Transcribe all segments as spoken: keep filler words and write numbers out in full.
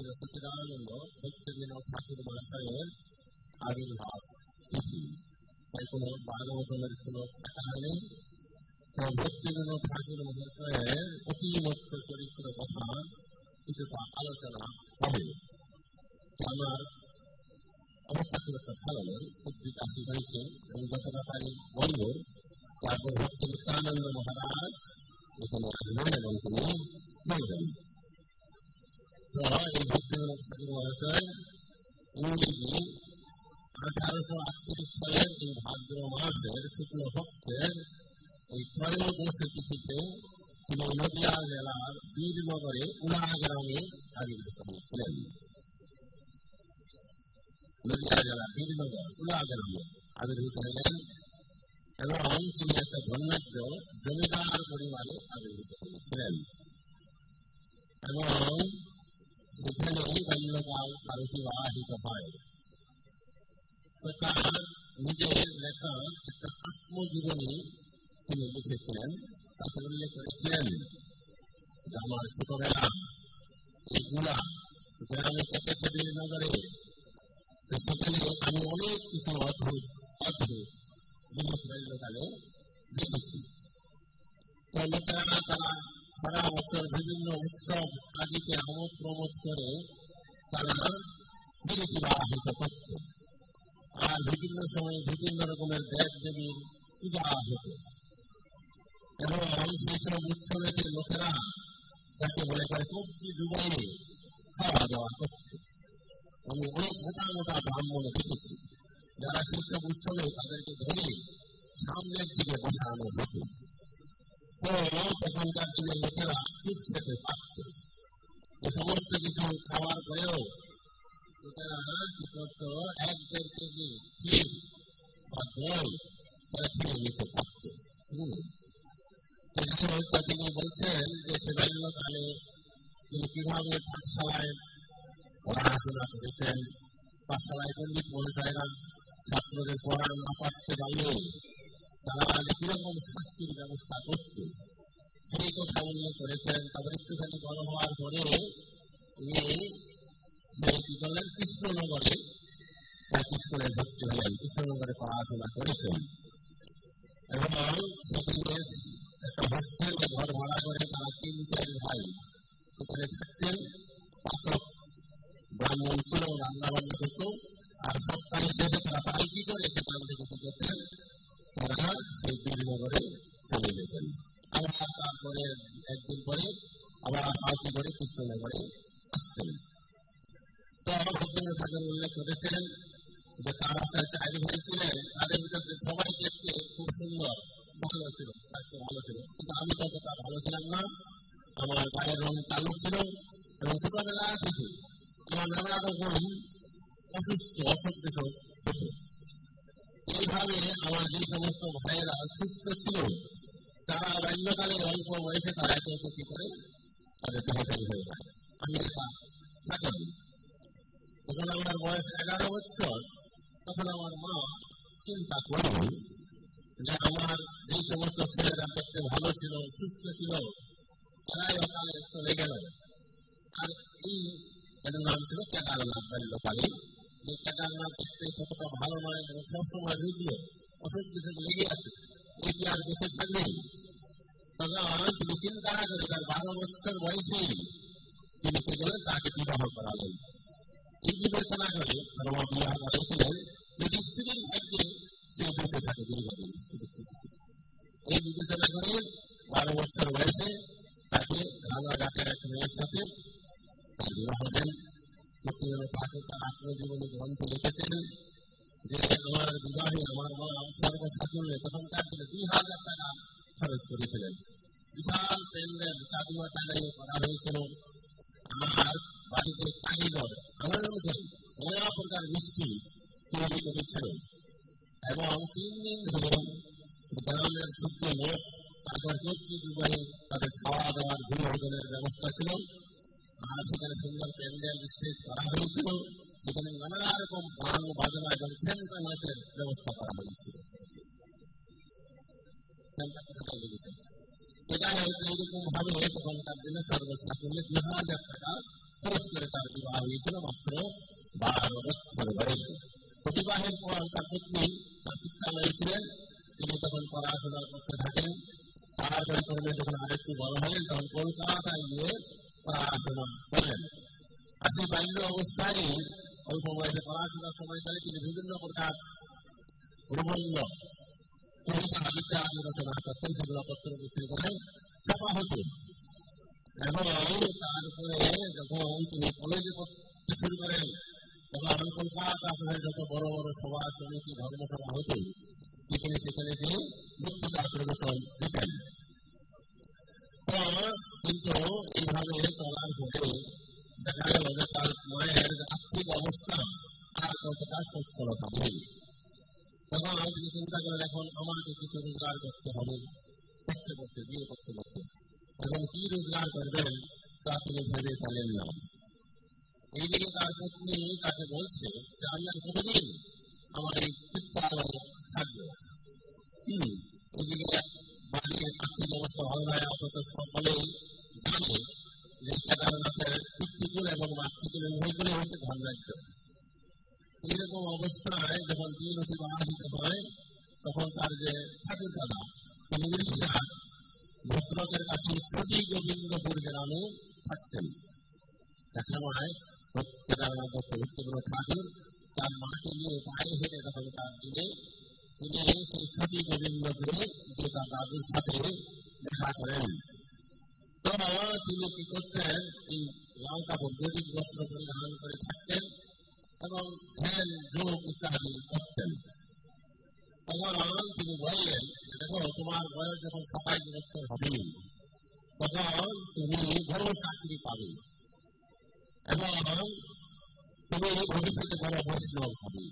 শ্রী সচিদানন্দ ভক্তিবিনোদ ঠাকুর মহাশয়ের আবির্ভাব তিথি, তাই কোনো ভাগবতের শ্লোক দেখা হয়নি। ভক্তিবিনোদ ঠাকুর মহাশয়ের অতিমত্ত চরিত্র কথা কিছুটা আলোচনা হবে। আমার অবস্থা খুব একটা ভালো নয়, বুদ্ধি কাশি হয়েছে, আমি যতটা পারি বলব। তারপর ভক্তি নিত্যানন্দ মহারাজ এখানে আসবেন এবং তিনি বলবেন। তো এই ভক্তিবিনোদ ঠাকুর মহাশয় ইংরেজি আঠারোশো আটত্রিশ সালের এই ভাদ্র মাসের শুক্ল পক্ষের এই ত্রয়োদশী তিথিতে তিনি নদিয়া জেলার বীরনগরে উলা গ্রামে আবির্ভূত হয়েছিলেন। নদিয়া জেলা বীরনগর উলা গ্রামে আবির্ভূত হলেন এবং তিনি একটা ধন্যাঢ্য জমিদার পরিবারে আবির্ভূত হয়েছিলেন এবং সেখানেই বাল্যকাল তার অতিবাহিত হয়। তার নিজের লেখা একটা আত্মজীবনী তিনি লিখেছিলেন। তাকে উল্লেখ করেছিলেন যে আমার ছোটবেলা এইগুলা গ্রামে কেটেছে বীরনগরে, সেখানে আমি অনেক কিছু অদ্ভুত অদ্ভুত জিনিস বাল্যকালে দেখেছি। তো লোকেরা তারা সারা বছর বিভিন্ন উৎসব আদিকে আমোদ প্রমোদ করে তারা বিরতি বাহিত করত, আর বিভিন্ন সময় বিভিন্ন রকমের দেব দেবীর পূজা হতো এবং সেই সব উৎসবের লোকেরা যাকে বলে করে কবজি ডুবাইয়ে খাওয়া দাওয়া করত। আমি অনেক মোটা মোটা ব্রাহ্মণ দেখেছি যারা সেই সব উৎসবে তাদেরকে ধরে সামনের দিকে বসানো হতো। তো তখনকার দিনের লোকেরা চুপ খেতে পারত। এ সমস্ত কিছু খাওয়ার পরেও লোকেরা কি করত, এক দেড় কেজি ক্ষীর বা দই তারা খেয়ে নিতে পারত। হম তিনি বলছেন যে সে বাল্যকালে তিনি কিভাবে পাঠশালায় পড়াশোনা করেছেন। পাঠশালায় পণ্ডিত মহাশয়রা ছাত্রদের পড়া না পারতে পারলে তারা কিরকম শাস্তির ব্যবস্থা করত সেই কথা উল্লেখ করেছেন। তারপর একটুখানি বড় হওয়ার পরে তিনি সেই কি করলেন, কৃষ্ণনগরে স্কুলে ভর্তি হলেন, কৃষ্ণনগরে পড়াশোনা করেছেন এবং সেখানে একটা হোস্টেলে ঘর ভাড়া করে তারা তিন চার ভাই সেখানে থাকতেন। পাচক ব্রাহ্মণ ছিল, রান্না বান্না করত, আর সপ্তাহে শেষে তারা পালকি করে সেখান থেকে কি করতেন, তারা সেই বীরনগরে চলে যেতেন। আবার তারপরে একদিন পরে আবার পালকি করে কৃষ্ণনগরে আসতেন। তো ভক্তিবিনোদ ঠাকুর উল্লেখ করেছেন যে তারা চার ভাই ছিলেন, তাদের ভিতরে সবাই দেখতে খুব সুন্দর, ভালো ছিল, স্বাস্থ্য ভালো ছিল, কিন্তু আমি ততটা ভালো ছিলাম না। আমার গায়ের রং কালো ছিল এবং ছোটবেলা থেকে আমার নানা রকম অসুস্থ অসুস্থ হতো। এইভাবে আমার যে সমস্ত ভাইয়েরা সুস্থ ছিল তারা বাল্যকালে অল্প বয়সে তারা একে একে কি করে তাদের দেহধারী হয়ে যায়। আমি এটা থাকলাম। যখন আমার বয়স এগারো বছর তখন আমার মা চিন্তা করলেন যে আমার যে সমস্ত ছেলেরা দেখতে ভালো ছিল, সুস্থ ছিল, তারাই অকালে চলে গেল। আর এই নাম ছিল কেদারনাথ বাল্যকালে। এই কেদারনাথ দেখতে ততটা ভালো নয় এবং সবসময় রুগ্ন, অসুখ বিসুখ লেগে আছে, এই কি আর বেঁচে থাকবেন। তখন তিনি চিন্তা করে তার বারো বছর বয়সেই তিনি কি করলেন, তাকে বিবাহ করালেন। এই বিবেচনা করে তার মা বিবাহ করেছিলেন যদি স্ত্রীর ভাগ্যে সে বেঁচে থাকে দীর্ঘদিন। এই বিবেচনা করে বারো বছর বয়সে তাকে রানাঘাটের এক মেয়ের সাথে তার বিবাহ দেন। ভক্তিবিনোদ ঠাকুর তার আত্মজীবনী গ্রন্থ লিখেছেন যে আমার বিবাহে আমার মা সর্বসাকুল্যে তখনকার দিনে দুই হাজার টাকা খরচ করেছিলেন। বিশাল প্যান্ডেল চাঁদুয়া টাকায় করা হয়েছিল। আমার বাড়িতে কারিগর আমাদের নানা প্রকার মিষ্টি তৈরি করেছিলেন এবং তিন দিন ধরে গ্রামের শুদ্ধ লোক তারপর কবজি ডুবাই তাদের খাওয়া দাওয়ার গৃহভোজনের ব্যবস্থা ছিল। আর সেখানে সুন্দর প্যান্ডেল স্টেজ করা হয়েছিল, সেখানে নানা রকম গান বাজনা এবং খেলনা নাচের ব্যবস্থা করা হয়েছিল। এইরকম ভাবে তখনকার দিনে সর্বসাকুল্যে দুই হাজার টাকা খরচ করে তার বিবাহ হয়েছিল মাত্র বারো বছর বয়সে। বিবাহের পর তার পত্নী তার শিক্ষালয়ে ছিলেন, তিনি তখন পড়াশোনা করতে থাকেন। তারপরে যখন আরেকটু বড় হলেন তখন কলকাতায় গিয়ে পড়াশোনা করেন। আর সেই বাল্য অবস্থায় অল্প বয়সে পড়াশোনার সময়কালে তিনি বিভিন্ন প্রকার প্রবন্ধ কবিতা আদিতে আদি রচনা করতেন, সেগুলো পত্র পত্রিকায় ছাপা হতো। এবং তারপরে যখন তিনি কলেজে পড়তে শুরু করেন তখন কলকাতা শহরে যত বড় বড় সভা সমিতি ধর্মসভা হতো তিনি সেখানে যে বক্তৃতার প্রবচন দিতেন। কিন্তু এইভাবে চলার পরে দেখা গেল যে তার মায়ের আর্থিক অবস্থা আর কতটা সচ্ছলতা নেই। তখন তিনি চিন্তা করেন এখন আমাকে কিছু রোজগার করতে হবে, করতে করতে বিয়ে করতে করতে এবং কি রোজগার করবেন তা তিনি ভেবে পেলেন না। এইদিকে তার পত্নী তাকে বলছে যে আমি আর কতদিন আমার এই চিত্তালয়ে থাকবো। হম এইদিকে বাড়ির আর্থিক অবস্থা ভালো নয়, অথচ সকলেই জানে যে কেদারনাথের পিতৃকুল এবং মাতৃকুল উভয়গুলি হচ্ছে ধনরাজ্য। এইরকম অবস্থায় যখন দিন অতিবাহিত হয় তখন তার যে ঠাকুর দাদা তিনি উড়িষ্যার ভদ্রকের কাছে শ্রী গোবিন্দপুর গ্রামে থাকতেন। এক সময় কেদারনাথ দত্ত ভক্তগুলো ঠাকুর তার মাকে নিয়ে পায়ে হেঁটে তখন তার দিনে তিনি সেই শ্রী গোবিন্দপুরে যে তার দাদুর সাথে দেখা করেন। তো তিনি কি করতেন, লাল কাপড় গরিব বস্ত্র পরিধান করে থাকতেন এবং ধ্যান যোগ ইত্যাদি করতেন। তখন তিনি বললেন, দেখো তোমার বয়স যখন সাতাইশ বছর হবে তখন তুমি বড় চাকরি পাবে এবং তুমি ভবিষ্যতে বড় বৈষ্ণব হবে।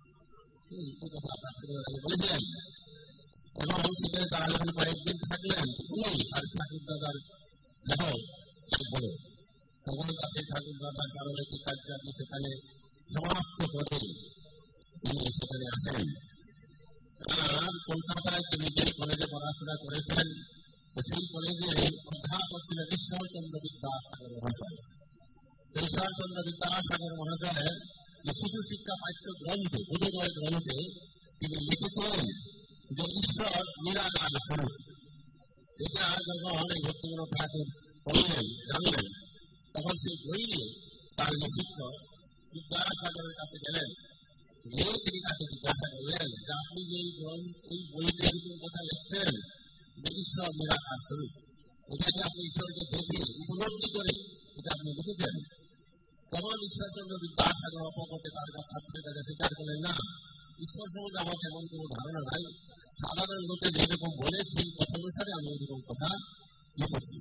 বলেছিলেন এবং সেখানে তারা যখন কয়েকদিন থাকলেন উনি আর ঠাকুর দাদার দেখো বলো তখন কাছে ঠাকুর দাদার কারণে কি কার্যাদি সেখানে সমাপ্ত করে তিনি সেখানে আসেন। আর কলকাতায় তিনি যে কলেজে পড়াশোনা করেছেন সেই কলেজে অধ্যাপক ছিলেন ঈশ্বরচন্দ্র বিদ্যাসাগর মহাশয়। ঈশ্বরচন্দ্র বিদ্যাসাগর মহাশয় যে শিশু শিক্ষা পাঠ্য গ্রন্থে উদয় গ্রন্থে তিনি লিখেছিলেন যে ঈশ্বর নিরাকার স্বরূপ। এটা যখন এই ভক্তিবিনোদ ঠাকুর পড়লেন জানলেন তখন সেই বই নিয়ে তার যে শিক্ষক বিদ্যাসাগরের কাছে গেলেন, গিয়ে তিনি তাকে জিজ্ঞাসা করলেন যে আপনি যে এই বইতে এরকম কথা লিখছেন যে ঈশ্বর নিরাকার স্বরূপ, এটাকে আপনি ঈশ্বরকে দেখে উপলব্ধি করে এটা আপনি লিখেছেন। তখন ঈশ্বরচন্দ্র বিদ্যাসাগর অপকটে তার ছাত্রের কাছে স্বীকার করলেন, না ঈশ্বর সম্বন্ধে আমার তেমন কোনো ধারণা নাই, সাধারণ লোকে যেরকম বলে সেই কথা অনুসারে আমি এরকম কথা লিখেছি।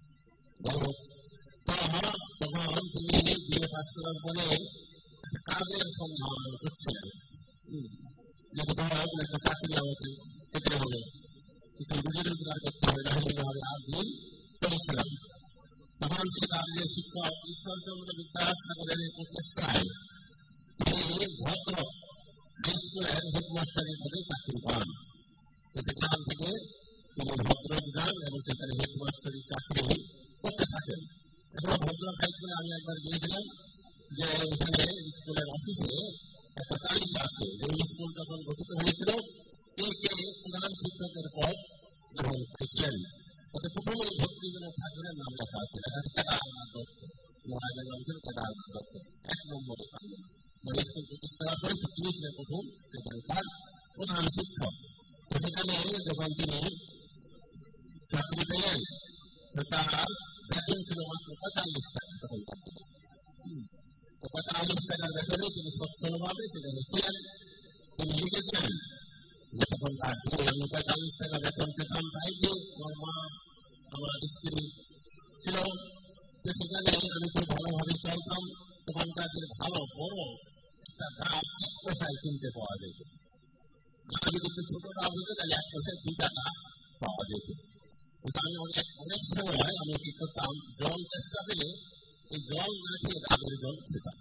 তখন তিনি বিয়ে পাশ করার পরে কাজের সন্ধান করছিলেন, যে কোথাও একটা চাকরি আমাকে পেতে হবে, কিছু রুজি রোজগার করতে হবে, নাহলে আর দিন চলছিলাম। তখন সে তার যে শিক্ষক ঈশ্বরচন্দ্র বিদ্যাসাগরের প্রচেষ্টায় তিনি ভদ্রক হাই স্কুলের হেডমাস্টারের পদে চাকরি পান। সেখান থেকে তিনি ভদ্রক যান এবং সেখানে হেডমাস্টারের চাকরি করতে থাকেন। এখন ভদ্রক হাই স্কুলে আমি একবার গিয়েছিলাম, যে এখানে স্কুলের অফিসে একটা তালিকা আছে যে স্কুল যখন গঠিত হয়েছিল কে কে প্রধান শিক্ষকের পদ গ্রহণ করেছিলেন। ওতে প্রথমে ভক্তিবিনোদ ঠাকুরের নাম লেখা আছে, লেখা আছে কেদারনাথ দত্ত, মহারাজের নাম ছিল কেদারনাথ দত্ত, এক নম্বরে থাকবেন। মানে স্কুল প্রতিষ্ঠার পরে তিনি ছিলেন প্রথম সেখানকার প্রধান শিক্ষক। সেখানে যখন তিনি চাকরি পেলেন তার বেতন ছিল মাত্র পঁয়তাল্লিশ টাকা। তখন পঁয়তাল্লিশ টাকার বেতনে তিনি সচ্ছলভাবে সেখানে ছিলেন। তিনি লিখেছেন যে তখন তার আমি পঁয়তাল্লিশ টাকা বেতন পেতাম, তাই যে আমার মা আমার স্ত্রী ছিল, সেখানে আমি খুব ভালোভাবে চলতাম। তখন তাদের ভালো বড় একটা ডাব এক পয়সায় কিনতে পাওয়া যেত, যদি কিন্তু ছোট ডাব হতো তাহলে এক পয়সায় দুই টাকা পাওয়া যেত। আমি অনেক অনেক সময় আমি কি করতাম, জল চেষ্টা পেলে এই জল না খেয়ে ডাবের জল খেতাম।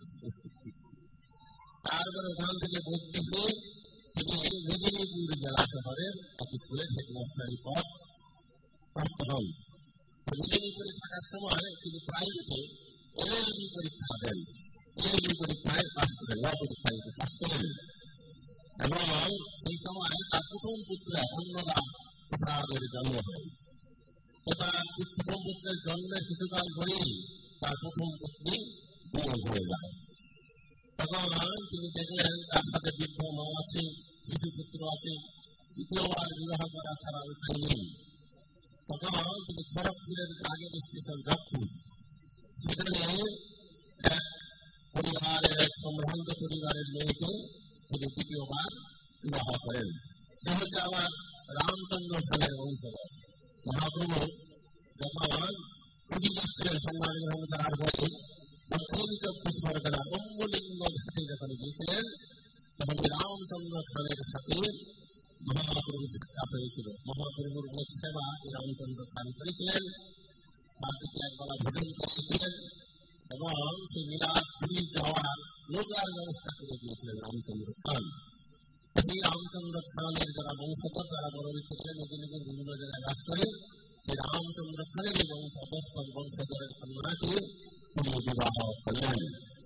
তারপরে ওখান থেকে বদলি হয়ে তিনি মেদিনীপুর জেলা শহরের এক স্কুলের হেডমাস্টারি পদ প্রাপ্ত হন। মেদিনীপুরে থাকার সময় তিনি প্রাইভেটে এলএলবি পরীক্ষা দেন, এলএলবি পরীক্ষায় পাস করেন, ল পরীক্ষায় পাস করেন এবং সেই সময় তার প্রথম পুত্র অন্নদান প্রসাদের জন্ম হয়। তার প্রথম পুত্রের জন্মের কিছুকাল পরেই তার প্রথম পত্নী বিয়োগ হয়ে যায়। তখন তিনি দেখলেন তার সাথে বৃদ্ধ মা আছে, শিশু পুত্র আছে, দ্বিতীয়বার বিবাহ করা ছাড়া উপায় নেই। তখন তিনি খড়গপুরের আগের স্টেশন জগপুর, সেখানে এক পরিবারের এক সম্ভ্রান্ত পরিবারের মেয়েকে তিনি দ্বিতীয়বার বিবাহ করেন। সে হচ্ছে আবার রামচন্দ্র সেনের বংশধর। মহাপ্রভু যখন পুরী যাচ্ছিলেন সম্রাট গ্রহণ করার পরে দক্ষিণ চব্বিশ পরগনা অম্বলিঙ্গ ঘাটে যখন গিয়েছিলেন, তখন রামচন্দ্র খানের সাথে মহাপ্রভু সাক্ষাৎ হয়েছিল। মহাপ্রভুর অনেক সেবা রামচন্দ্র খান করেছিলেন, তার দিকে একবেলা ভোজন করেছিলেন এবং সেই মিলাদ পুরী যাওয়ার নৌকার ব্যবস্থা করে দিয়েছিলেন রামচন্দ্র খান। সেই রামচন্দ্র খানের যারা বংশধর, তারা পরবর্তী থেকে নদী নদীর বিভিন্ন জায়গায় বাস করে, সেই রামচন্দ্র খানের বংশ দশম বংশধরের কন্যাকে তিনি বিবাহ করলেন।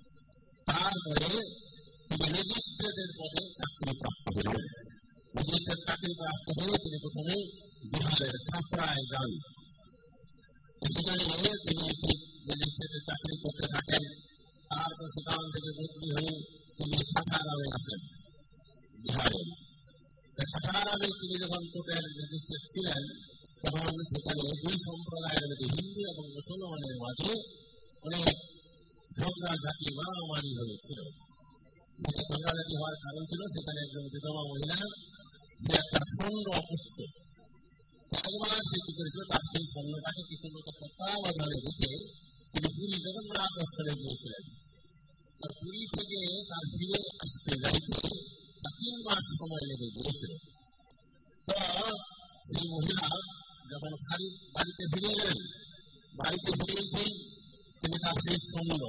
তারপরে তিনি ম্যাজিস্ট্রেটের পদে চাকরি প্রাপ্ত হলেন। ম্যাজিস্ট্রেট চাকরি প্রাপ্ত হয়ে তিনি প্রথমে বিহারের ছাপড়ায় যান। সেখানে তিনি সেই ম্যাজিস্ট্রেটের চাকরি করতে থাকেন। তারপর সেখান থেকে বদলি হয়ে তিনি সাসারামে আসেন বিহারে। সাসারামে তিনি যখন কোর্টের ম্যাজিস্ট্রেট ছিলেন, তখন সেখানে দুই সম্প্রদায়ের মধ্যে হিন্দু এবং মুসলমানের মাঝে অনেক ঝগড়াঝাটি মারামারি হয়েছিল। সেটা ঝগড়াঝাটি হওয়ার কারণ ছিল সেখানে একজন বিধবা মহিলা, সে একটা স্বর্ণ অপুষ্ট, একবার সে কি করেছিল, তার সেই স্বর্ণটাকে কিছু লোক তত্ত্বাবধানে রেখে তিনি পুরী জগন্নাথ দর্শনে গিয়েছিলেন। তার পুরী থেকে তার ফিরে আসতে যাইতে তার তিন মাস সময় লেগে গিয়েছিল। তো সেই মহিলা যখন খালি বাড়িতে ফিরে গেলেন, বাড়িতে ফিরে এসে তিনি তার সেই স্বর্ণ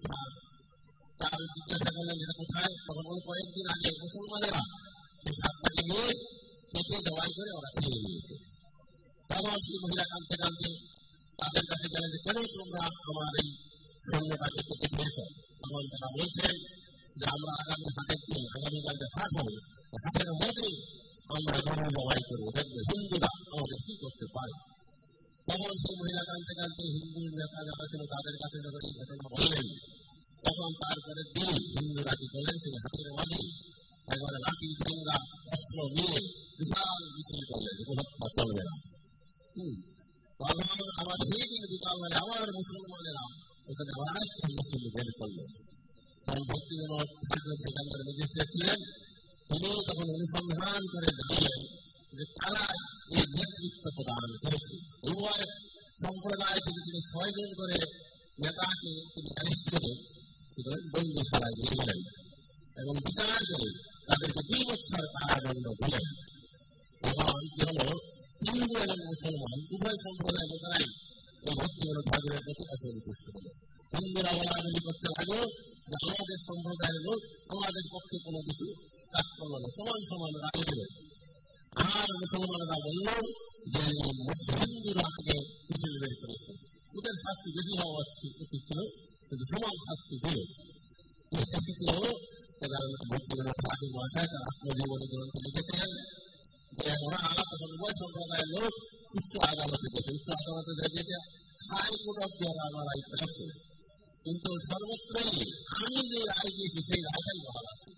তার জিজ্ঞাসা করলেন যেটা কোথায়। তখন ওই কয়েকদিন আগে মুসলমানেরা সেই সাপটাকে নিয়ে কেটে জবাই করে ওরা খেয়ে নিয়েছে। তখন সেই মহিলা কাঁদতে কাঁদতে তাদের কাছে গেলেন যে কেন তোমরা আমার এই স্বর্ণটাকে কেটে খেয়েছ। তখন তারা বলছেন যে আমরা আগামী হাটের দিন, আগামীকাল যে হাট হবে, হাটের মধ্যে আমরা গরু জবাই করবো, দেখবো হিন্দুরা আমাদের কি করতে পারে। তখন সেই মহিলা কাঁদতে কাঁদতে হিন্দু নেতা যারা ছিল তাদের কাছে যখন এই ঘটনা বললেন, তখন তারপরে দিন হিন্দুরা কি করলেন, সেই হাটের মাঝে একবারে লাঠি ঠেঙ্গা অস্ত্র নিয়ে বিশাল মিছিল করলেন, হত্যা চলবে না। হম তখন আবার সেই দিন বিকালবেলা আবার মুসলমানেরা ওখানে আবার আরেকটা মিছিল বের করলেন। তখন ভক্তিবিনোদ ঠাকুর সেখানকার ম্যাজিস্ট্রেট ছিলেন, তিনি তখন অনুসন্ধান করে জানলেন যে তারা এই নেতৃত্ব প্রদান করেছে। উভয় সম্প্রদায় থেকে তিনি ছয়জন করে নেতাকে তিনি অ্যারেস্ট করে বন্দিশালায় নিয়ে গেলেন এবং বিচার করে তাদেরকে দুই বছর কারাদণ্ড দিলেন। তখন কি হলো, হিন্দু এবং মুসলমান উভয় সম্প্রদায়ের লোকেরাই এই ভক্তিবিনোদ ঠাকুরের প্রতি অসন্তুষ্ট হলো। হিন্দুরা বলাবলি করতে লাগলো যে আমাদের সম্প্রদায়ের লোক আমাদের পক্ষে কোনো কিছু কাজ করলো না, সমান সমান রায় দিল। আর মুসলমানরা বলল যে হিন্দুরা থেকে মিছিল বের করেছে, ওদের শাস্তি বেশি হওয়া উচিত ছিল, কিন্তু সমান শাস্তি দিল। ভক্তিবিনোদ ঠাকুর মহাশয় তার আত্মজীবনী গ্রন্থে লিখেছেন যে ওরা তখন উভয় সম্প্রদায়ের লোক উচ্চ আদালতে গেছে, উচ্চ আদালতে দেখেছে হাইকোর্ট অব ওরা রায় করেছে, কিন্তু সর্বত্রই আমি যে রায় দিয়েছি সেই রায়টাই বহাল আছে।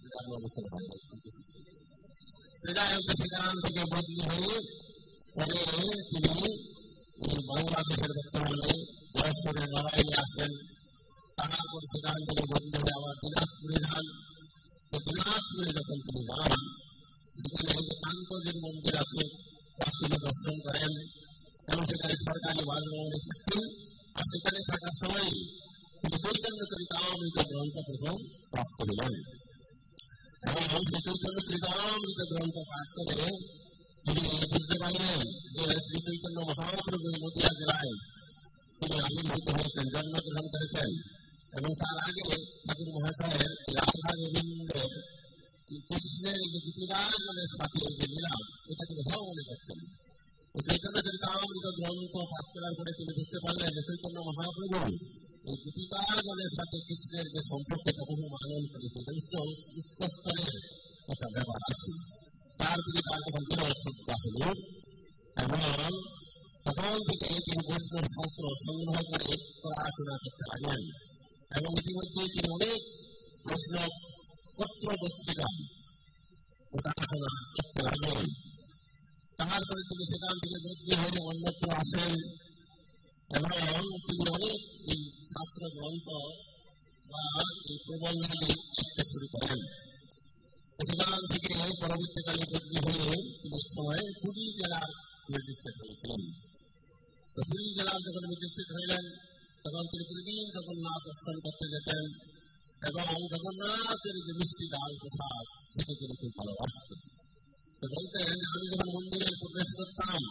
সেখান থেকে বদলি হয়ে পরে তিনি বাংলাদেশের বর্তমানে যশোরের লড়াইয়ে আসেন। তারপর সেখান থেকে বদলি হয়ে আবার দিনাজপুরে যান। দিনাজপুরে যখন তিনি যান, সেখানে কান্তজির মন্দির আছে, তিনি দর্শন করেন এবং সেখানে সরকারি বাসভবনে থাকতেন। আর সেখানে থাকার সময় তিনি চৈতন্য চরিতামৃত গ্রন্থ প্রথম প্রাপ্ত হলেন এবং সেই চৈতন্য চরিতামৃত গ্রন্থ পাঠ করে তিনি বুঝতে পারলেন যে শ্রী চৈতন্য মহাপ্রভু নদিয়া জেলায় তিনি আবির্ভূত হয়েছেন, জন্মগ্রহণ করেছেন এবং তার আগে ঠাকুর মহাশয়ের রাধা গোবিন্দের কৃষ্ণের যে গীতিরাজনের সাথে যে মিলাপ, এটা তিনি সব মনে করছেন। চৈতন্য চরিতামৃত গ্রন্থ পাঠ করার পরে তিনি বুঝতে পারলেন যে চৈতন্য মহাপ্রভু এই গোপিকাগণের সাথে কৃষ্ণের যে সম্পর্কটা বহু মানন করেছে উচ্চস্তরের একটা ব্যাপার আছে। তার প্রতি তার যখন বিরল শ্রদ্ধা হল এবং তখন থেকে তিনি বৈষ্ণব শাস্ত্র সংগ্রহ করে পড়াশোনা করতে লাগলেন এবং ইতিমধ্যে তিনি অনেক বৈষ্ণব পত্র পত্রিকা পড়াশোনা করতে লাগলেন। তারপরে তিনি সেখান থেকে বদলি হয়ে অন্যত্র আসেন এবং তিনি অনেক এই শাস্ত্র গ্রন্থ বা এই প্রবন্ধাদি লিখতে শুরু করেন। সেখান থেকে পরবর্তীকালে বদলি হয়ে তিনি এক সময় পুরী জেলার ম্যাজিস্ট্রেট হয়েছিলেন। তো পুরী জেলার যখন ম্যাজিস্ট্রেট হইলেন তখন তিনি প্রতিদিন জগন্নাথ দর্শন করতে যেতেন এবং জগন্নাথের যে মিষ্টি ডাল প্রসাদ সেটা তিনি খুব ভালোবাসতেন। তো বলতেন আমি যখন মন্দিরে প্রবেশ করতাম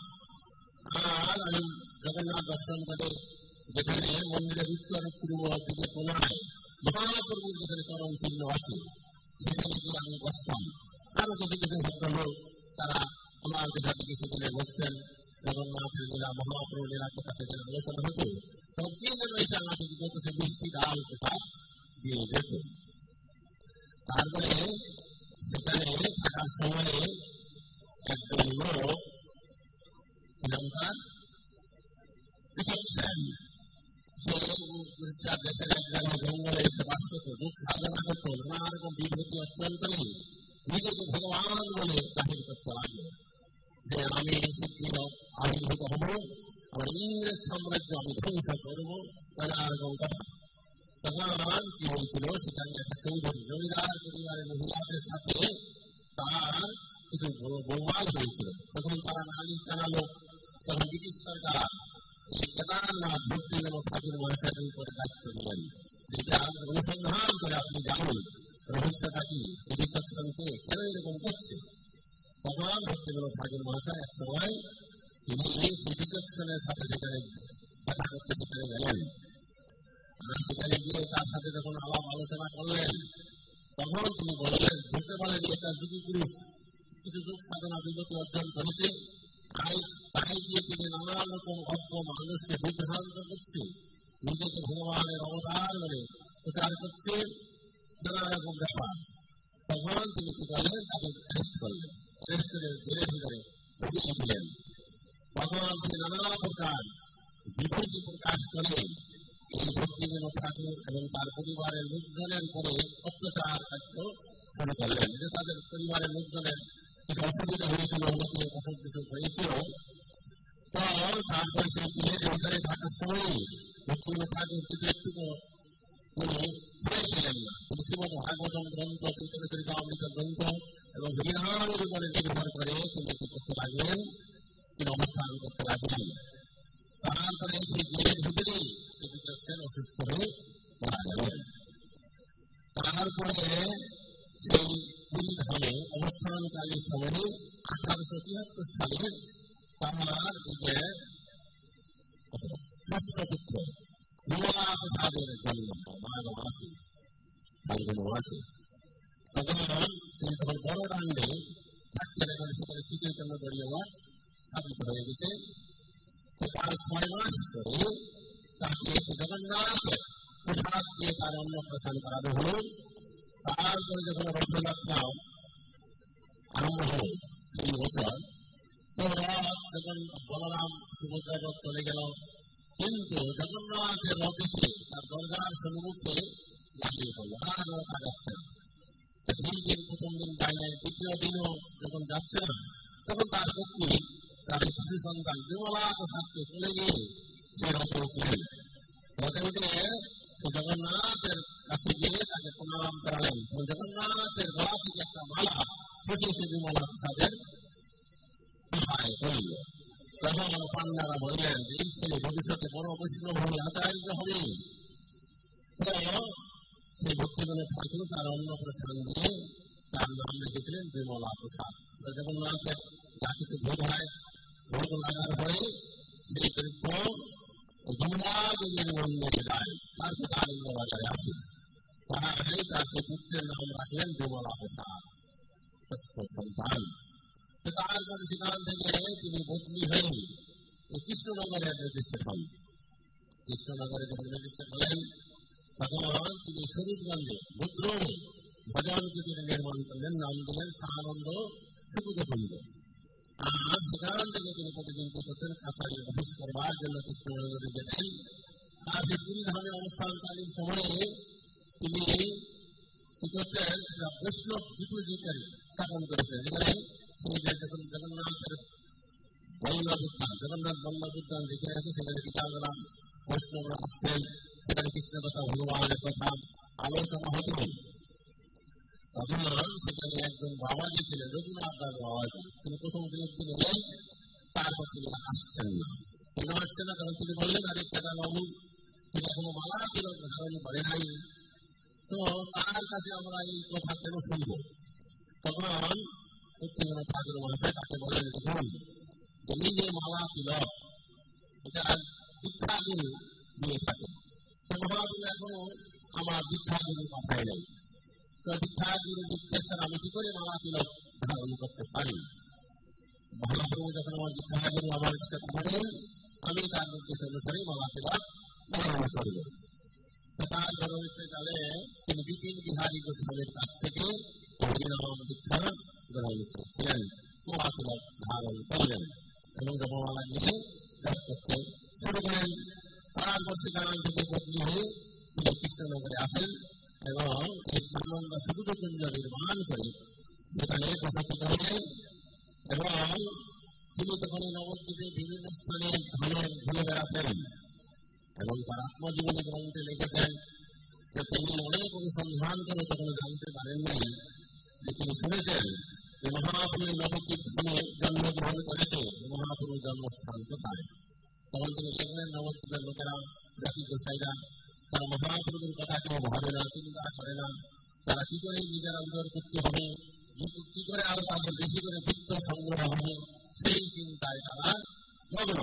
আর আমি জগন্নাথ দর্শন করে যেখানে মন্দিরের উত্তর পূর্ব দিকে কোনায় মহাপ্রভুর যেখানে চরণ চিহ্ন আছে সেখানে গিয়ে আমি বসতাম। আরো যদি কিছু ভদ্রলোক তারা আমার দেখা থেকে সেখানে বসতেন, জগন্নাথের লীলা মহাপ্রভু লীলা কথা সেখানে আলোচনা হতো, তখন কে যেন এসে আমাকে যত সে মিষ্টি ডাল প্রসাদ দিয়ে যেত। তারপরে সেখানে থাকার সময়ে একজন লোক শ্রীলঙ্কার রিসেপশন সে উড়িষ্যা দেশের এক জায়গায় জঙ্গলে এসে বাস করত, দুঃখ সাধনা করত, নানা রকম বিভূতি অর্জন করে নিজেকে ভগবান বলে জাহির করতে লাগলো যে আমি শীঘ্র আবির্ভূত হব, আমার ইংরেজ সাম্রাজ্য আমি ধ্বংস করবো, নানা রকম কথা। তখন কি হয়েছিল সেখানে একটা চৌধুরী জমিদার পরিবারের মহিলাদের সাথে তার কিছু গোলমাল হয়েছিল। তখন তারা নালিশ জানালো। তখন ব্রিটিশ সরকার এই কেদারনাথ ভক্তিবিনোদ ঠাকুর মহাশয়ের উপরে দায়িত্ব দিলেন, যেটা অনুসন্ধান করে আপনি জানুন রহস্যটা কি, এই রিসেপশনকে কেন এরকম করছে। তখন ভক্তিবিনোদ ঠাকুর মহাশয় এক সময় তিনি সেই রিসেপশনের সাথে সেখানে দেখা করতে সেখানে গেলেন। সেখানে গিয়ে তার সাথে যখন আলাপ আলোচনা করলেন তখন তিনি বললেন, বুঝতে পারলেন একটা যুগী পুরুষ কিছু যোগ সাধনা বিগতি অর্জন করেছে, তাই দিয়ে তিনি নানা রকম অজ্ঞ মানুষকে বিভ্রান্ত করছে, নিজেকে ভগবানের অবতার বলে প্রচার করছে, নানা রকম ব্যাপার। তখন তিনি কি করলেন, তাকে অ্যারেস্ট করলেন, অ্যারেস্ট করে জেলের ভিতরে ঢুকিয়ে দিলেন। তখন সে নানা প্রকার বিভূতি প্রকাশ করে এই ভক্তিবিনোদ ঠাকুর এবং তার পরিবারের লোকজনের উপরে অত্যাচার কার্য শুরু করলেন। যে তাদের পরিবারের লোকজনের কিছু অসুবিধা হয়েছিল, অনেকে অসুখ বিসুখ হয়েছিল। তো তারপরে সেই জেলের ভিতরে থাকার সময় ভক্তিবিনোদ ঠাকুর কিছু একটু তিনি ভয় পেলেন না। তিনি শ্রীমদ ভাগবতম গ্রন্থ, চরিতামৃত গ্রন্থ এবং হরিনামের উপরে নির্ভর করে তিনি কি করতে লাগলেন, তিনি অবস্থান করতে লাগলেন। তারপরে সেই জেলের ভিতরেই অসুস্থ হয়ে মারা গেলেন। তারপরে সেই পুরী ধামে অবস্থানকালীন সময়ে আঠারোশো তিয়াত্তর সালে তার যে ষষ্ঠ পুত্র বিমলা প্রসাদের জন্ম মাঘ মাসে ফাল্গুন মাসে। তখন সেই তখন বড় ডান্ডে থাকতে এখন সেখানে শ্রীচৈতন্য গড়িয়ে স্থাপিত হয়ে গেছে। তার ছয় মাস পরে তাকে জগন্নাথের প্রসাদ দিয়ে তার অন্নপ্রাশন করানো হল। তারপরে যখন রথযাত্রা আরম্ভ হল সেই বছর, তো রথ যখন বলরাম সুভদ্রা রথ চলে গেল, কিন্তু জগন্নাথের রথ এসে তার দরজার সম্মুখে দাঁড়িয়ে পড়ল, আর রথ যাচ্ছে না। সেই দিন প্রথম দিন বাইরে, দ্বিতীয় দিনও যখন যাচ্ছে না, তখন তার পক্ষে তার শিশু সন্তান বিমলা প্রসাদকে চলে গিয়ে সে রথে উঠলেন। রথে উঠে সে জগন্নাথের কাছে গিয়ে তাকে প্রণাম করালেন। জগন্নাথের গলা থেকে একটা মালা খুশি সে বিমলা প্রসাদের সহায় করল। তখন পান্ডারা বললেন যে এই ছেলে ভবিষ্যতে বড় বৈষ্ণব হয়ে আচার্য হবে। তো সেই ভক্তিবিনোদ ঠাকুর তার অন্নপ্রাশন দিয়ে তার নাম রেখেছিলেন বিমলা প্রসাদ। জগন্নাথের যা কিছু ভোগ হয়, ভোগ লাগার পরে সেই দ্রব্য যমুনাদেবীর মন্দিরে যায়, তারপর আনন্দ বাজারে আসে। তাই তার সেই পুত্রের নাম রাখলেন বিমলা প্রসাদ, ষষ্ঠ সন্তান। তারপরে সেখান থেকে তিনি বদলি হয়ে কৃষ্ণনগরের রেজিস্ট্রেট হন। কৃষ্ণনগরে যখন নেতৃত্ব বলেন তখন তিনি স্বরূপগঞ্জে রুদ্রমে ভজন কুটির নির্মাণ করলেন, নাম দিলেন সানন্দ সুকুতকুঞ্জ। আর সেখান থেকে তিনি প্রতিদিন কি করতেন, কাছারি অফিস করবার জন্য কৃষ্ণনগরে যেতেন। আর সেই পুরী ধামে অবস্থানকালীন সময়ে তিনি কি করতেন, বৈষ্ণব ডিপোজিটারি স্থাপন করেছিলেন, যেখানে জগন্নাথের বল্লভ উদ্যান, জগন্নাথ বল্লভ উদ্যান যেখানে আছে সেখানে বিকালবেলা বৈষ্ণবরা আসতেন, সেখানে কৃষ্ণ কথা ভগবানের কথা আলোচনা হতো। তখন সেখানে একজন বাবাজি ছিলেন, রঘুনাথ দাস বাবাজি। তিনি প্রথম বিরক্তি নিলেন, তারপর তিনি আসছেন না। কেন আসছেন না? তখন তিনি বললেন, আরে কেদা বাবু তিনি এখনো মালা তিলক ধারণ করে নাই, তো তার কাছে আমরা এই কথা কেন শুনবো? তখন উত্তীর্ণ ঠাকুর মহাশয় তাকে বলেন, দেখুন তিনি যে মালা তিলক এটা দীক্ষাগুরু দিয়ে থাকেন, সে মহাগুরু এখনো আমার দীক্ষাগুরু পাঠায় নাই। তো দীক্ষাগুরু দীক্ষেশ্বর আমি কি করে মালা তিলক ধারণ করতে পারি? মহাপ্রভু যখন আমার দীক্ষাগুরু আমার ইচ্ছা পাঠাবেন, আমি তার নির্দেশ অনুসারে মালা তিলক ধারণ করব। তার পরবর্তীকালে তিনি বিপিন বিহারী গোস্বামীর কাছ থেকে হরিনাম দীক্ষা গ্রহণ করেছিলেন, মালা তিলক ধারণ করলেন এবং জপমালা নিয়ে কাজ করতে শুরু করেন। তারপর সেখান থেকে বদলি হয়ে তিনি কৃষ্ণনগরে আসেন এবং এই সানন্দ সুকুতকুঞ্জ নির্মাণ করে সেখানে বসতি হলেন। এবং তিনি তখন নবদ্বীপে বিভিন্ন স্থানে ধামে ঘুরে বেড়াতেন এবং তার আত্মজীবনী গ্রন্থে লিখেছেন যে তিনি অনেক অনুসন্ধান করে তখন জানতে পারেননি যে তিনি শুনেছেন যে মহাপুরুষ নবদ্বীপ ধামে জন্মগ্রহণ করেছে, মহাপুরুষ জন্মস্থান কোথায়। তখন তিনি লিখলেন, নবদ্বীপের লোকেরা জাতি গোসাইরা তারা মহাপুরুষের কথা কেউ ভাবে না, চিন্তা করে না, তারা কি করে নিজেরা উদর করতে হবে, কি করে আরো তাদের বেশি করে বৃত্ত সংগ্রহ হবে, সেই চিন্তায় তারা মগ্ন।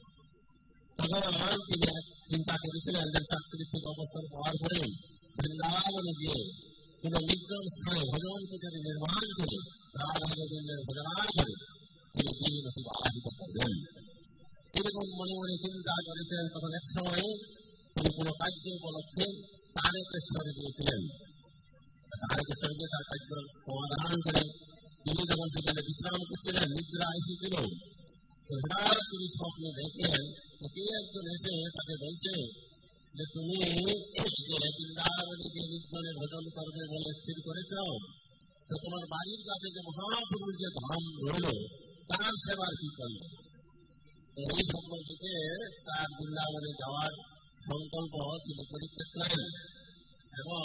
তখন তিনি চিন্তা করেছিলেন যে চাকরি থেকে অবসর পাওয়ার পরে বৃন্দাবনে গিয়ে কোন নির্জন স্থানে ভজন কুটির নির্মাণ করে রাধা গোবিন্দের ভজনা করে তিনি দিন অতিবাহিত করবেন। এরকম মনে মনে চিন্তা করেছিলেন। তখন এক সময় তিনি কোন কার্য উপলক্ষে তারকেশ্বরে গিয়েছিলেন। তারকেশ্বরকে তার কার্য সমাধান করে তিনি যখন সেখানে বিশ্রাম করছিলেন, নিদ্রা এসেছিল, হঠাৎ তিনি স্বপ্নে দেখলেন কে একজন এসে তাকে বলছে যে তুমি বৃন্দাবনে যে নির্জনের ভজন করবে বলে স্থির করেছ, তো তোমার বাড়ির কাছে যে মহাপুরুষ যে ধাম রইল তার সেবার কি করবে? এই স্বপ্ন থেকে তার বৃন্দাবনে যাওয়ার সংকল্প তিনি পরীক্ষা করেন এবং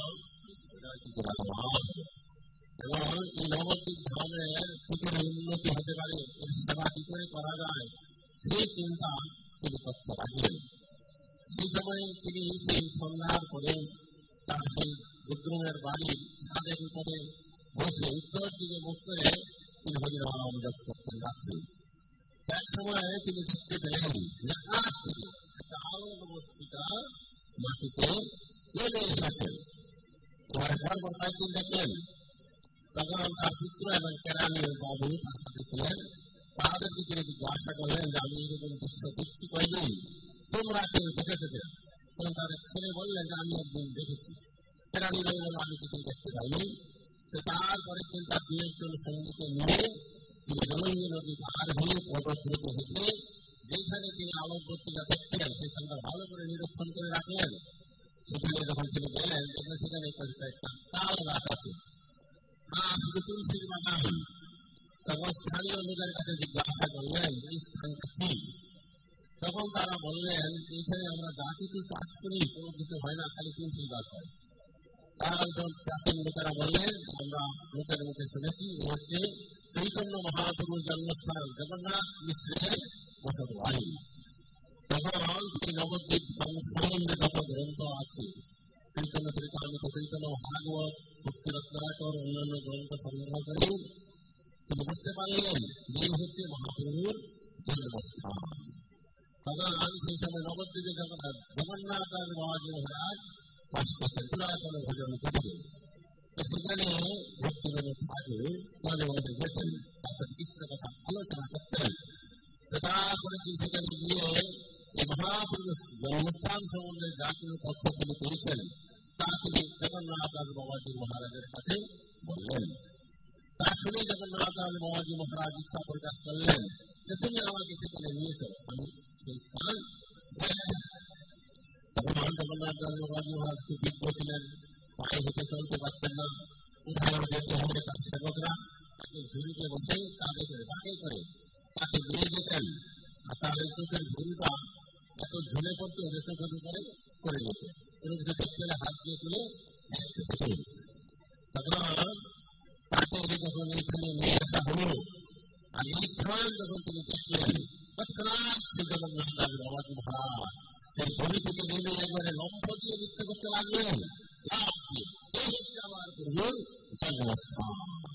এবং এই নবদ্বীপ ধামের কি করে উন্নতি হতে পারে, এর সেবা কি করে করা যায়, সেই চিন্তা তিনি করতে লাগলেন। সেই সময় তিনি সেই সন্ধ্যার পরে তার সেই রুদ্রমের বাড়ির ছাদের উপরে বসে উত্তর দিকে মুখ করে তিনি হরিনাম জপ করতেন রাত্রি। এক সময় তিনি দেখতে পেলেন যে আকাশ থেকে একটা আলোকবর্তিকা মাটিতে নেমে এসেছেন। পরপর কয়েকদিন দেখলেন, তখন তার পুত্র এবং কেরানীয় বাবু তার সাথে ছিলেন। তাদের দিকে জিজ্ঞাসা করলেন যে আমি এরকম দৃশ্য দেখছি কয়দিন, তোমরা কেউ দেখেছো কিনা? তখন তার ছেলে বললেন যে আমি একদিন দেখেছি। কেরানী বললেন আমি কিছু দেখতে পাইনি। তো তারপরে দিন তার দু একজন সঙ্গীকে নিয়ে তিনি রমণী নদী পার হয়ে পদদ্রুত হেঁটে যেখানে তিনি আলোকবর্তিকা দেখতেন সেই সঙ্গে ভালো করে নিরীক্ষণ করে রাখলেন। সেখানে যখন তিনি গেলেন দেখলেন সেখানে একটা তাল গাছ আছে, আর শুধু তুলসীর বাগান। তখন স্থানীয় লোকের কাছে জিজ্ঞাসা করলেন এই স্থানটা কি? তখন তারা বললেন এখানে আমরা যা কিছু চাষ করি কোনো কিছু হয় না, খালি তুলসী গাছ হয়। তারা একজন প্রাচীন লোকেরা বললেন আমরা লোকের মুখে শুনেছি এ হচ্ছে চৈতন্য মহাপুরুষ জন্মস্থান জগন্নাথ মিশ্রের বসত বাড়ি। তখন এই নবদ্বীপ সম্বন্ধে যত গ্রন্থ আছে, চৈতন্য চরিতামৃত, চৈতন্য ভাগবত, ভক্তি রত্নাকর অন্যান্য গ্রন্থ সংগ্রহ করে তিনি বুঝতে পারলেন যে হচ্ছে মহাপ্রভুর জন্মস্থান। তখন সেই সময় নবদ্বীপে জগন্নাথ দাস বাবাজি মহারাজ বাস করতেন, পুরাতন ভজন করতে। তো সেখানে ভক্তিবিনোদ ঠাকুর মাঝে মাঝে যেতেন, তার সাথে কৃষ্ণ কথা আলোচনা করতেন। তারপরে তিনি সেখানে গিয়ে এই মহাপুরুষ জন্মস্থান সম্বন্ধে যা কোনো তথ্য তিনি পেয়েছেন তা তিনি জগন্নাথ দাস বাবাজি মহারাজের কাছে বললেন। তা শুনে জগন্নাথ দাস বাবাজি মহারাজ ইচ্ছা প্রকাশ করলেন যে তুমি আমাকে সেখানে নিয়েছ, আমি সেই স্থান তখন জগন্নাথ দাস বাবাজি মহারাজ খুব বিজ্ঞ ছিলেন, পায়ে হেঁটে চলতে পারতেন না, কোথাও যেতে হলে তার সেবকরা তাকে ঝুড়িতে বসে তাদেরকে বাঁকে করে তাকে নিয়ে যেতেন। আর তার এই চোখের ঝুড়িটা এত ঝুলে পড়তো যে চোখের উপরে করে যেত, কোনো কিছু দেখতে হলে হাত দিয়ে তুলে তখন তাকে যখন এখানে নিয়ে আসা হলো আর এই স্থান যখন তিনি দেখলেন তৎক্ষণাৎ জগন্নাথ দাস বাবাজি মহারাজ সেই ঝুড়ি থেকে নেমে একবারে লম্ব দিয়ে নৃত্য করতে লাগলেন, লাভ দিয়ে এই হচ্ছে আমার প্রভুর জন্মস্থান।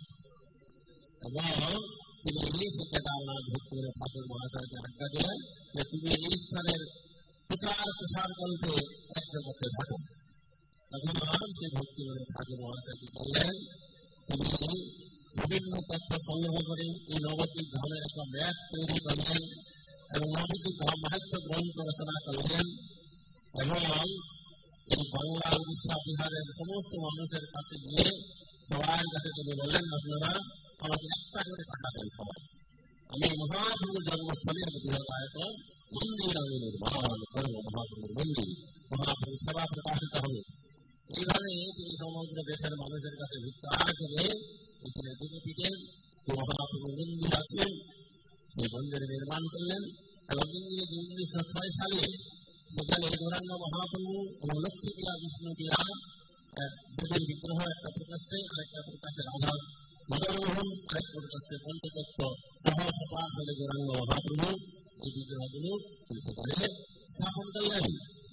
এবং তিনি সে কেদারনাথ ভক্তির ঠাকুর মহাশয়কে আজ্ঞা দিলেন যে তুমি এই স্থানের প্রচার প্রসার করতে একজন করতে থাকো। তখন সেই ভক্তির ঠাকুর মহাশয়কে বললেন তিনি বিভিন্ন তথ্য সংগ্রহ করে এই নবদ্বীপ ধামের একটা ম্যাপ তৈরি করলেন এবং নবদ্বীপ ধাম মাহাত্ম্য গ্রন্থ রচনা করলেন এবং এই বাংলা উড়িষ্যা বিহারের সমস্ত মানুষের কাছে গিয়ে সবার কাছে তিনি বললেন আপনারা আমাকে একটা করে টাকা দেন সবাই, আমি মহাপ্রভুর জন্মস্থলে বৃহদায়ত মন্দির আমি নির্মাণ করবো, মহাপ্রভুর মন্দির, মহাপ্রভুর সেবা প্রকাশিত হবে। এইভাবে তিনি সমগ্র দেশের মানুষের কাছে ভিক্ষা করে এখানে বিজেপিতে মহাপ্রভুর মন্দির আছে সেই মন্দির নির্মাণ করলেন এবং ইংরেজি উনিশশো ছয় সালে সেখানে গৌরাঙ্গ মহাপ্রভু এবং লক্ষ্মীপ্রিয়া বিষ্ণুপ্রিয়া দেবীর বিগ্রহ একটা প্রকাশে আরেকটা প্রকাশে রাধা মদনমোহন আরেক প্রকাশে পঞ্চতত্ত্ব সহ সপাশে গৌরাঙ্গ মহাপ্রভু এই বিগ্রহগুলো তিনি সেখানে স্থাপন করলেন।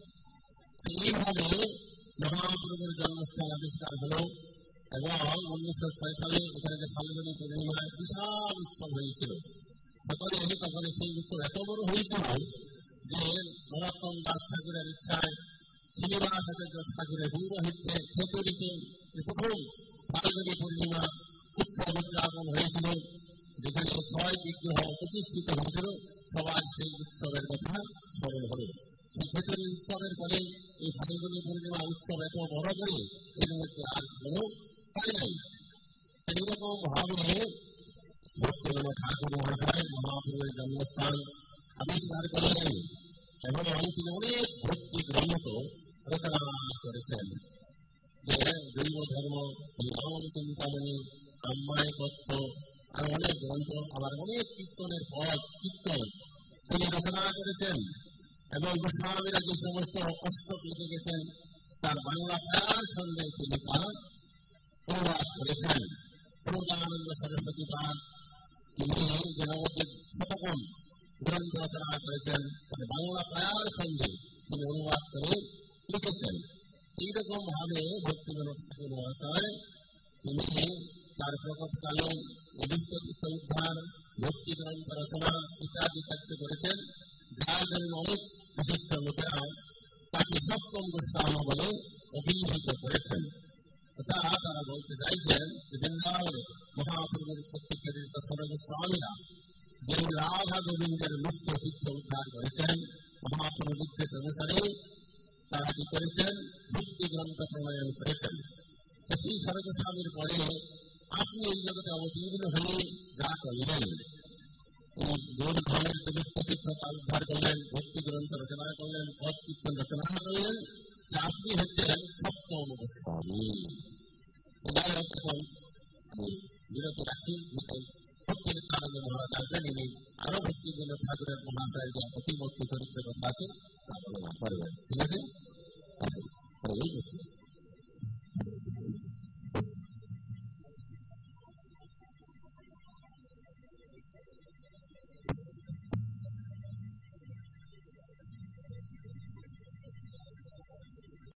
এইভাবে মহাপ্রভুর জন্মস্থান আবিষ্কার হল এবং উনিশশো ছয় সালে এখানে যে ফাল্গুনী পূর্ণিমায় বিশাল উৎসব হয়েছিল। সকলে তখন সেই উৎসব এত বড় হয়েছিল যে নরোত্তম দাস ঠাকুরের ইচ্ছায় শ্রীনিবাস আচার্য ঠাকুরের পৌরোহিত্যে খেতুরিতে প্রথম ফাল্গুনী পূর্ণিমা উৎসব উদযাপন হয়েছিল, যেখানে ছয় বিগ্রহ প্রতিষ্ঠিত হয়েছিল। সবার সেই উৎসবের কথা স্মরণ হল। সেই খেতুরি উৎসবের পরে এই ফাল্গুনী পূর্ণিমা উৎসব এত বড় করে এর মধ্যে আর কোনো হয় নাই। এইরকম ভাবে ভক্তিগণ ঠাকুর মহাশয় মহাপ্রভুর জন্মস্থান আবিষ্কার করলেন এবং তিনি অনেক ভক্তি গ্রন্থ রচনা করেছেন, যে জৈব ধর্ম, রাম চিন্তামণি, আম্মায় তত্ত্ব আর অনেক গ্রন্থ, আবার অনেক কীর্তনের পদ কীর্তন তিনি রচনা করেছেন এবং গোস্বামীরা যে সমস্ত অষ্টক লিখে গেছেন তার বাংলা প্রাণ সঙ্গে তিনি তা অনুবাদ করেছেন। প্রজ্ঞানন্দ সরস্বতী পাঠ তিনি যে নবদ্বীপ শতকম গ্রন্থ রচনা করেছেন মানে বাংলা প্রাণ সঙ্গে তিনি অনুবাদ করে লিখেছেন। এইরকম ভাবে ভক্তিগণ ঠাকুর মহাশয় তিনি তার প্রকটকালে বিশ্বতীর্থ উদ্ধার, ভক্তি গ্রন্থ রচনা ইত্যাদি কার্য করেছেন, যার জন্য অনেক বিশিষ্ট লোকেরা তাকে সপ্তম গোস্বামী বলে অভিহিত করেছেন। তা তারা বলতে চাইছেন যে বৃন্দাবনে মহাপ্রভুর প্রত্যেক সর্বস্বামীরা যে রাধা গোবিন্দের মুক্ত তীর্থ উদ্ধার করেছেন মহাপ্রভুর নির্দেশ অনুসারে তারা কি করেছেন ভক্তি গ্রন্থ প্রণয়ন করেছেন। সেই সর্বস্বামীর পরে আপনি এই জগতে অবতীর্ণ হয়ে যা করলেন, এই গৌরধামের যে মুক্ত তীর্থ তা উদ্ধার করলেন, ভক্তি গ্রন্থ রচনা করলেন, পদ কীর্তন রচনা করলেন, আপনি হচ্ছেন সপ্তম গোস্বামী। এখন আমি বিরত রাখছি, ভক্তি নিত্যানন্দ মহারাজ আসবেন, ইনি আরো ভক্তিগুলো ঠাকুরের মহাশয়ের যে প্রতিমূর্তি চরিত্রের কথা আছে তা বর্ণনা করবেন। ঠিক আছে?